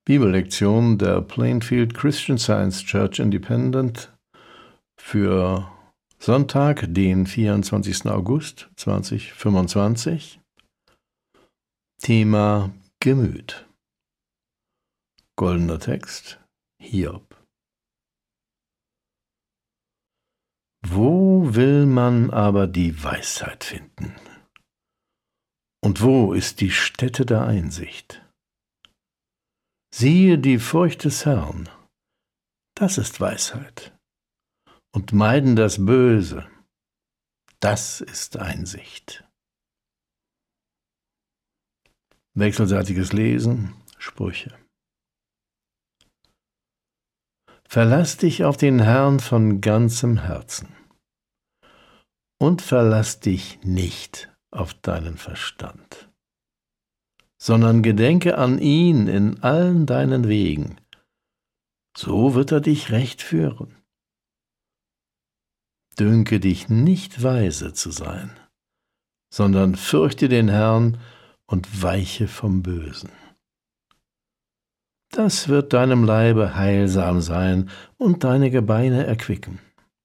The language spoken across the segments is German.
Bibellektion der Plainfield Christian Science Church Independent für Sonntag, den 24. August 2025. Thema Gemüt. Goldener Text, Hiob. Wo will man aber die Weisheit finden? Und wo ist die Stätte der Einsicht? Siehe die Furcht des Herrn, das ist Weisheit, und meiden das Böse, das ist Einsicht. Wechselseitiges Lesen, Sprüche. Verlass dich auf den Herrn von ganzem Herzen und verlass dich nicht auf deinen Verstand, sondern gedenke an ihn in allen deinen Wegen. So wird er dich recht führen. Dünke dich nicht weise zu sein, sondern fürchte den Herrn und weiche vom Bösen. Das wird deinem Leibe heilsam sein und deine Gebeine erquicken.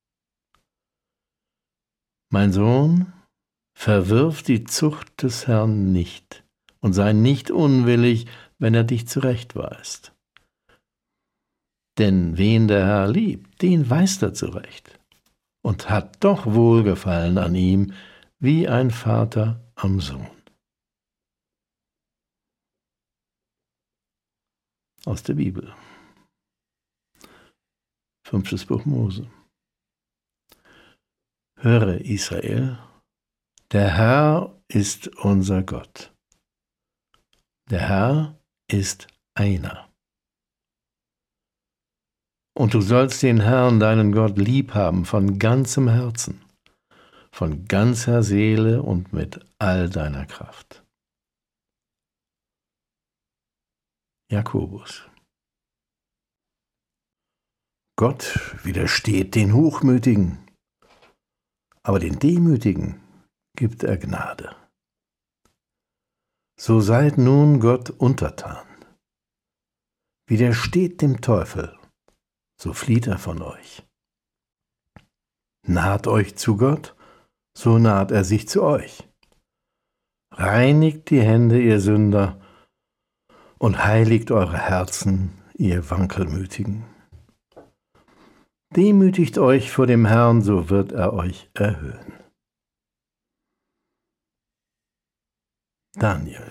Mein Sohn, verwirf die Zucht des Herrn nicht und sei nicht unwillig, wenn er dich zurechtweist. Denn wen der Herr liebt, den weist er zurecht und hat doch Wohlgefallen an ihm, wie ein Vater am Sohn. Aus der Bibel. 5. Buch Mose. Höre, Israel, der Herr ist unser Gott. Der Herr ist einer. Und du sollst den Herrn, deinen Gott, lieb haben von ganzem Herzen, von ganzer Seele und mit all deiner Kraft. Jakobus. Gott widersteht den Hochmütigen, aber den Demütigen gibt er Gnade. So seid nun Gott untertan. Widersteht dem Teufel, so flieht er von euch. Naht euch zu Gott, so naht er sich zu euch. Reinigt die Hände, ihr Sünder, und heiligt eure Herzen, ihr Wankelmütigen. Demütigt euch vor dem Herrn, so wird er euch erhöhen. Daniel.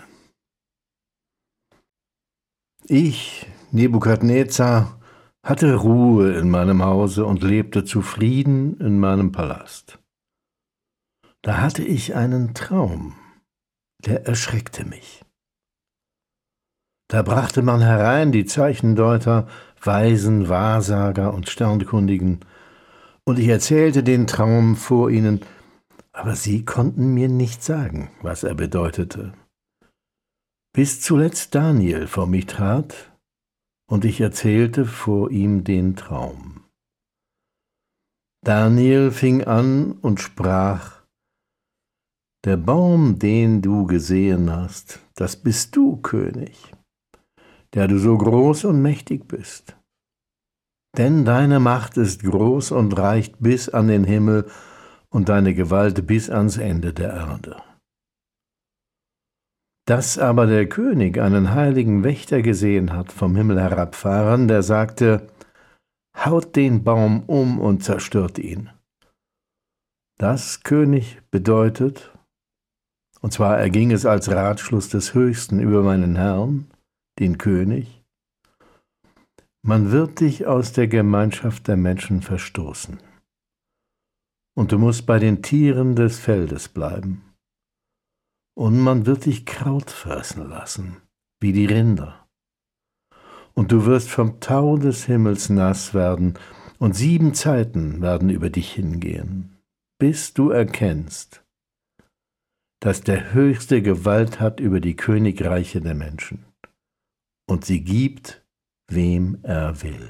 Ich, Nebukadnezar, hatte Ruhe in meinem Hause und lebte zufrieden in meinem Palast. Da hatte ich einen Traum, der erschreckte mich. Da brachte man herein die Zeichendeuter, Weisen, Wahrsager und Sternkundigen, und ich erzählte den Traum vor ihnen, aber sie konnten mir nicht sagen, was er bedeutete. Bis zuletzt Daniel vor mich trat, und ich erzählte vor ihm den Traum. Daniel fing an und sprach: Der Baum, den du gesehen hast, das bist du, König, der du so groß und mächtig bist. Denn deine Macht ist groß und reicht bis an den Himmel und deine Gewalt bis ans Ende der Erde. Dass aber der König einen heiligen Wächter gesehen hat vom Himmel herabfahren, der sagte: Haut den Baum um und zerstört ihn. Das, König, bedeutet, und zwar erging es als Ratschluss des Höchsten über meinen Herrn, den König: Man wird dich aus der Gemeinschaft der Menschen verstoßen. Und du musst bei den Tieren des Feldes bleiben. Und man wird dich Kraut fressen lassen, wie die Rinder. Und du wirst vom Tau des Himmels nass werden, und 7 Zeiten werden über dich hingehen, bis du erkennst, dass der Höchste Gewalt hat über die Königreiche der Menschen, und sie gibt, wem er will.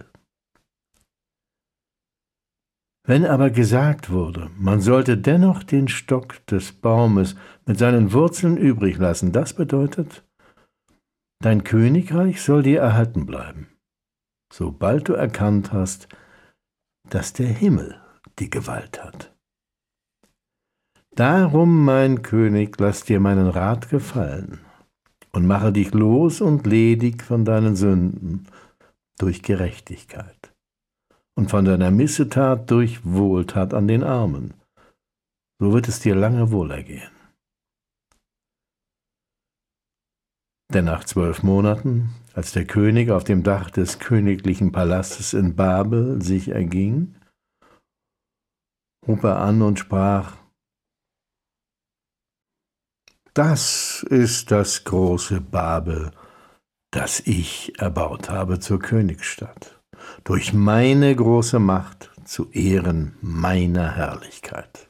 Wenn aber gesagt wurde, man sollte dennoch den Stock des Baumes mit seinen Wurzeln übrig lassen, das bedeutet, Dein Königreich soll dir erhalten bleiben, sobald du erkannt hast, dass der Himmel die Gewalt hat. Darum, mein König, lass dir meinen Rat gefallen und mache dich los und ledig von deinen Sünden durch Gerechtigkeit und von deiner Missetat durch Wohltat an den Armen. So wird es dir lange wohlergehen. Denn nach 12 Monaten, als der König auf dem Dach des königlichen Palastes in Babel sich erging, hob er an und sprach: Das ist das große Babel, das ich erbaut habe zur Königsstadt, durch meine große Macht zu Ehren meiner Herrlichkeit.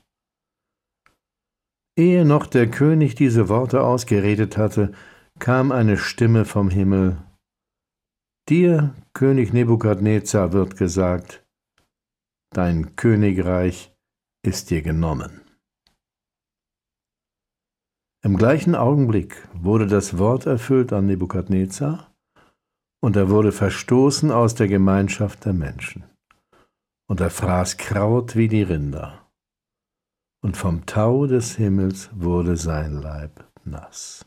Ehe noch der König diese Worte ausgeredet hatte, kam eine Stimme vom Himmel: Dir, König Nebukadnezar, wird gesagt, dein Königreich ist dir genommen. Im gleichen Augenblick wurde das Wort erfüllt an Nebukadnezar, und er wurde verstoßen aus der Gemeinschaft der Menschen. Und er fraß Kraut wie die Rinder, und vom Tau des Himmels wurde sein Leib nass.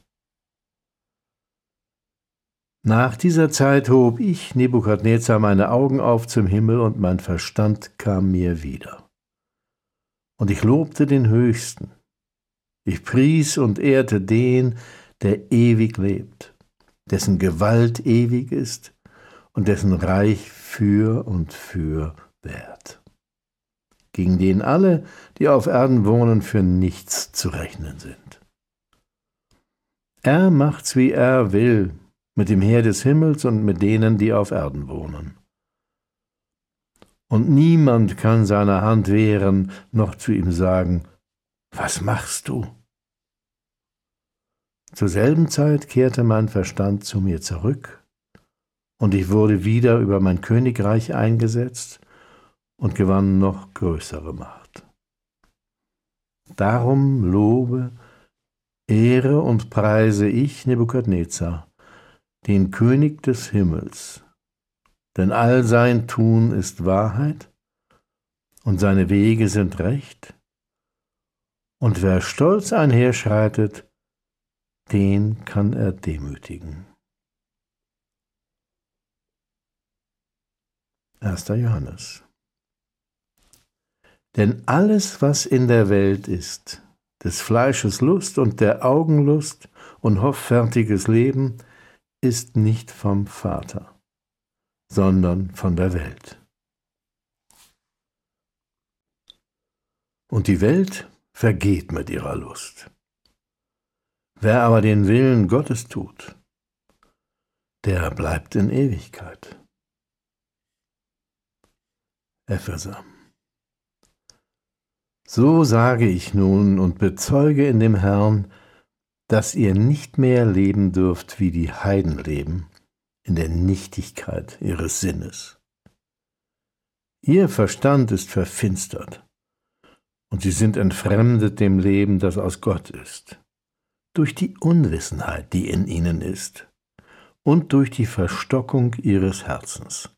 Nach dieser Zeit hob ich, Nebukadnezar, meine Augen auf zum Himmel, und mein Verstand kam mir wieder. Und ich lobte den Höchsten. Ich pries und ehrte den, der ewig lebt, dessen Gewalt ewig ist und dessen Reich für und für währt, gegen den alle, die auf Erden wohnen, für nichts zu rechnen sind. Er macht's, wie er will, mit dem Heer des Himmels und mit denen, die auf Erden wohnen. Und niemand kann seiner Hand wehren, noch zu ihm sagen: Was machst du? Zur selben Zeit kehrte mein Verstand zu mir zurück, und ich wurde wieder über mein Königreich eingesetzt und gewann noch größere Macht. Darum lobe, ehre und preise ich, Nebukadnezar, den König des Himmels, denn all sein Tun ist Wahrheit und seine Wege sind recht, und wer stolz einherschreitet, den kann er demütigen. 1. Johannes. Denn alles, was in der Welt ist, des Fleisches Lust und der Augenlust und hoffärtiges Leben, ist nicht vom Vater, sondern von der Welt. Und die Welt vergeht mit ihrer Lust. Wer aber den Willen Gottes tut, der bleibt in Ewigkeit. Epheser. So sage ich nun und bezeuge in dem Herrn, dass ihr nicht mehr leben dürft, wie die Heiden leben, in der Nichtigkeit ihres Sinnes. Ihr Verstand ist verfinstert, und sie sind entfremdet dem Leben, das aus Gott ist, durch die Unwissenheit, die in ihnen ist, und durch die Verstockung ihres Herzens.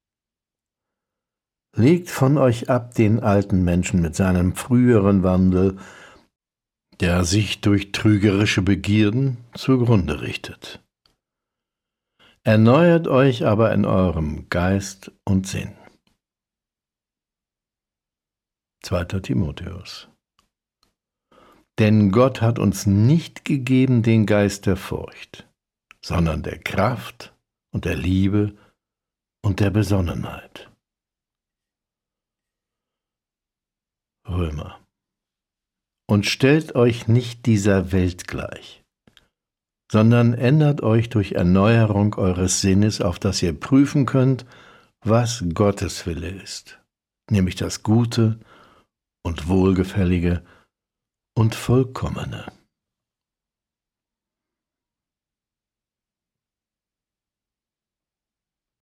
Legt von euch ab den alten Menschen mit seinem früheren Wandel, der sich durch trügerische Begierden zugrunde richtet. Erneuert euch aber in eurem Geist und Sinn. 2. Timotheus. Denn Gott hat uns nicht gegeben den Geist der Furcht, sondern der Kraft und der Liebe und der Besonnenheit. Römer. Und stellt euch nicht dieser Welt gleich, sondern ändert euch durch Erneuerung eures Sinnes, auf dass ihr prüfen könnt, was Gottes Wille ist, nämlich das Gute und Wohlgefällige und Vollkommene.